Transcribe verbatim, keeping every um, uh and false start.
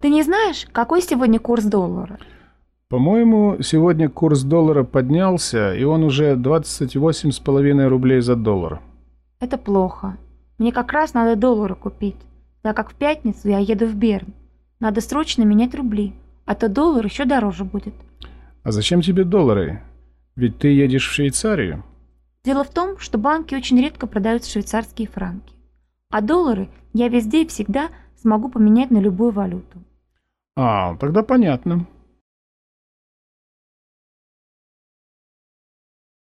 Ты не знаешь, какой сегодня курс доллара? По-моему, сегодня курс доллара поднялся, и он уже двадцать восемь с половиной рублей за доллар. Это плохо. Мне как раз надо доллары купить, так как в пятницу я еду в Берн. Надо срочно менять рубли, а то доллар еще дороже будет. А зачем тебе доллары? Ведь ты едешь в Швейцарию. Дело в том, что банки очень редко продают швейцарские франки. А доллары я везде и всегда смогу поменять на любую валюту. А, тогда понятно.